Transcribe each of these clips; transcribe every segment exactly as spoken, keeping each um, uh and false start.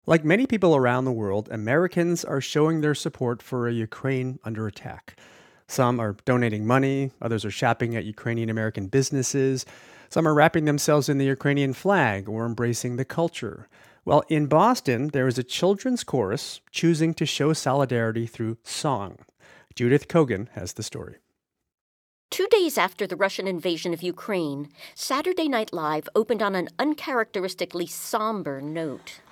Like many people around the world, Americans are showing their support for a Ukraine under attack. Some are donating money, others are shopping at Ukrainian American businesses, some are wrapping themselves in the Ukrainian flag or embracing the culture. Well, in Boston, there is a children's chorus choosing to show solidarity through song. Judith Kogan has the story. Two days after the Russian invasion of Ukraine, Saturday Night Live opened on an uncharacteristically somber note.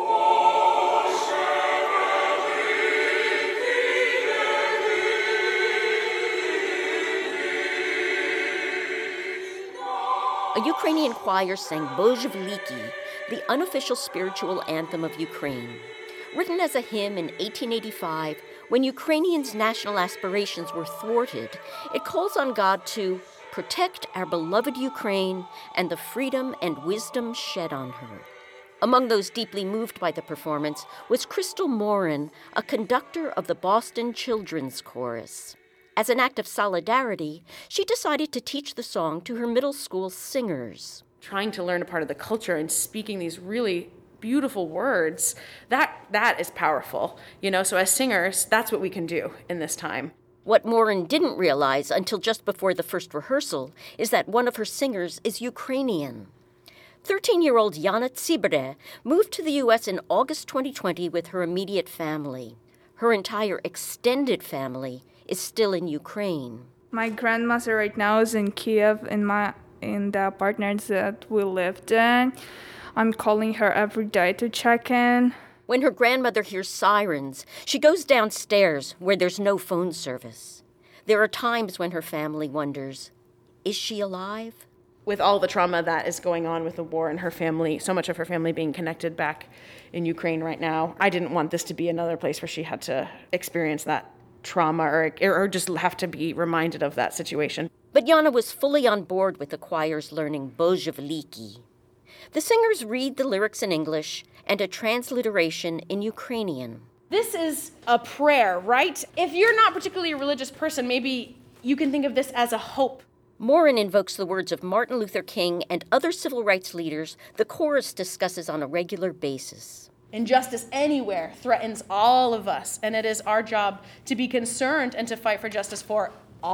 A Ukrainian choir sang Bože Veliki, the unofficial spiritual anthem of Ukraine. Written as a hymn in eighteen eighty-five, when Ukrainians' national aspirations were thwarted, it calls on God to protect our beloved Ukraine and the freedom and wisdom shed on her. Among those deeply moved by the performance was Crystal Morin, a conductor of the Boston Children's Chorus. As an act of solidarity, she decided to teach the song to her middle school singers. Trying to learn a part of the culture and speaking these really beautiful words, that that is powerful. You know, so as singers, that's what we can do in this time. What Morin didn't realize until just before the first rehearsal is that one of her singers is Ukrainian. thirteen-year-old Yana Tsibre moved to the U S in August twenty twenty with her immediate family. Her entire extended family is still in Ukraine. My grandmother right now is in Kiev in my in the apartment that we lived in. I'm calling her every day to check in. When her grandmother hears sirens, she goes downstairs where there's no phone service. There are times when her family wonders, is she alive? With all the trauma that is going on with the war and her family, so much of her family being connected back in Ukraine right now, I didn't want this to be another place where she had to experience that trauma or, or just have to be reminded of that situation. But Yana was fully on board with the choir's learning Bože Veliki. The singers read the lyrics in English and a transliteration in Ukrainian. This is a prayer, right? If you're not particularly a religious person, maybe you can think of this as a hope. Morin invokes the words of Martin Luther King and other civil rights leaders the chorus discusses on a regular basis. Injustice anywhere threatens all of us, and it is our job to be concerned and to fight for justice for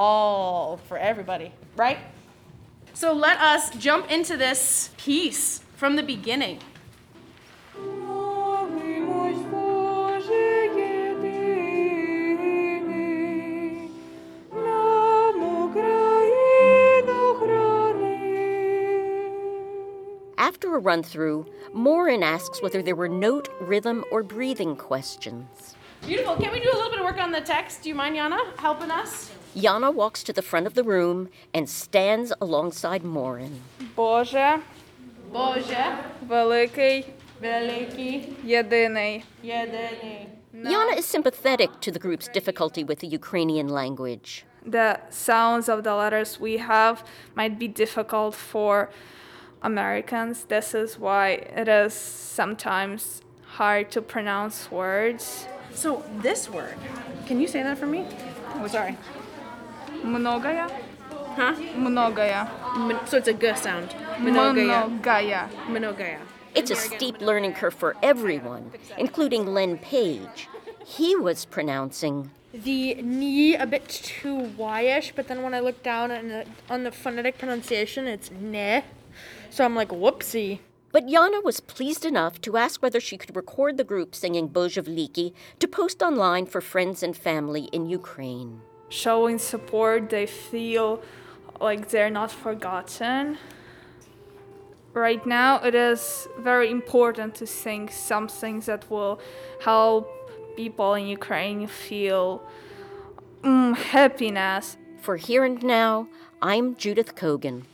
all, for everybody, right? So let us jump into this piece from the beginning. After a run-through, Morin asks whether there were note, rhythm, or breathing questions. Beautiful. Can we do a little bit of work on the text? Do you mind, Yana, helping us? Yana walks to the front of the room and stands alongside Morin. Bože, Bože, Velикий, Veliki, Єдиний. Єдиний. Yana is sympathetic to the group's difficulty with the Ukrainian language. The sounds of the letters we have might be difficult for Americans. This is why it is sometimes hard to pronounce words. So this word, can you say that for me? Oh, sorry. Многое. Huh? Многое. Mon- so it's a g sound. Mnogaya. Многое. Mnogaya. It's a steep learning curve for everyone, including Len Page. He was pronouncing the ni a bit too y-ish, but then when I look down on the, on the phonetic pronunciation, it's ne. So I'm like, whoopsie. But Yana was pleased enough to ask whether she could record the group singing Bože Veliki to post online for friends and family in Ukraine. Showing support, they feel like they're not forgotten. Right now, it is very important to sing some things that will help people in Ukraine feel mm, happiness. For Here and Now, I'm Judith Kogan.